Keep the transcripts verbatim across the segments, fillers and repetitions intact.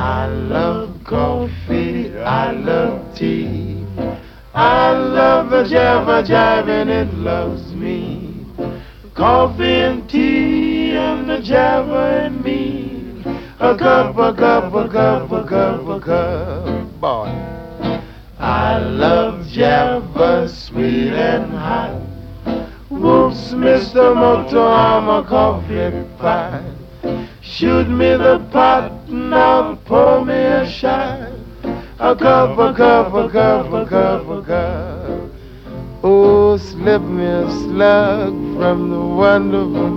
I love coffee, I love tea. I love the jabber jive and it loves me. Coffee and tea and the jabber and me. A cup, a cup, a cup, a cup, a cup. Boy, I love jabber sweet and hot. Whoops, Mister Moto, I'm a coffee pot. Shoot me the pot, now pour me a shot. A cup, a cup, a cup, a cup, a cup. Oh, slip me a slug from the wonderful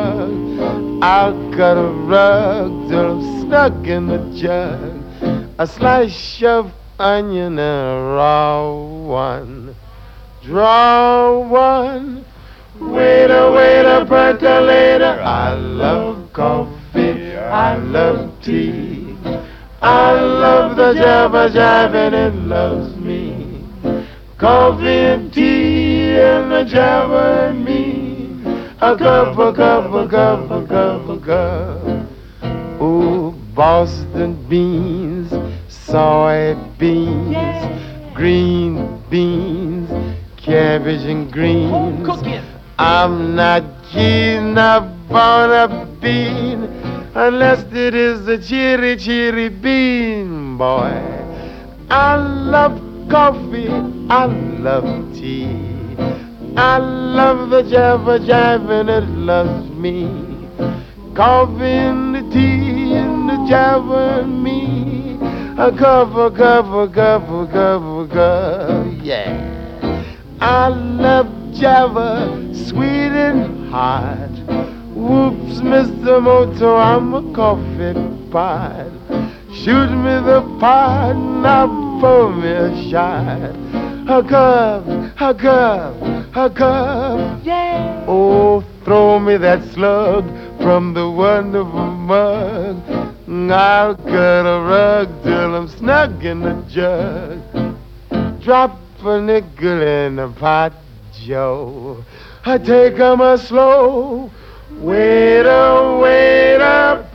mug. I'll cut a rug till I'm stuck in the jug. A slice of onion and a raw one. Draw one. Waiter, waiter, percolator. I love coffee, I love tea. I love the jabber jive and it loves me. Coffee and tea and the jabber and me. A cup, a cup, a cup, a cup, a cup. Oh, Boston beans, soybeans, yeah. Green beans, cabbage and greens. Home cooking. I'm not keen upon a bean unless it is a cheery, cheery bean, boy. I love coffee, I love tea. I love the jabber jive and it loves me. Coffee and the tea and the jabber and me. A cup, a cup, a cup, a cup, a cup, yeah. I love jabber, sweet and hot. Whoops, Mister Moto, I'm a coffee pot. Shoot me the pot, now pour me a shot. A cup, a cup, a cup, yeah. Oh, throw me that slug from the wonderful mug. I'll cut a rug till I'm snug in the jug. Drop a nickel in the pot, Joe. I take 'em a slow. Waiter, waiter,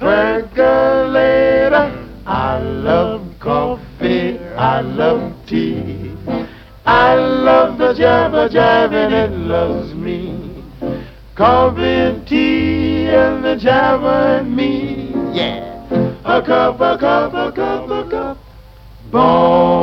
percolator. I love coffee, I love tea. I love the jabber jive and it loves me. Coffee and tea and the jabber and me. Yeah. A cup, a cup, a cup, a cup. Bon.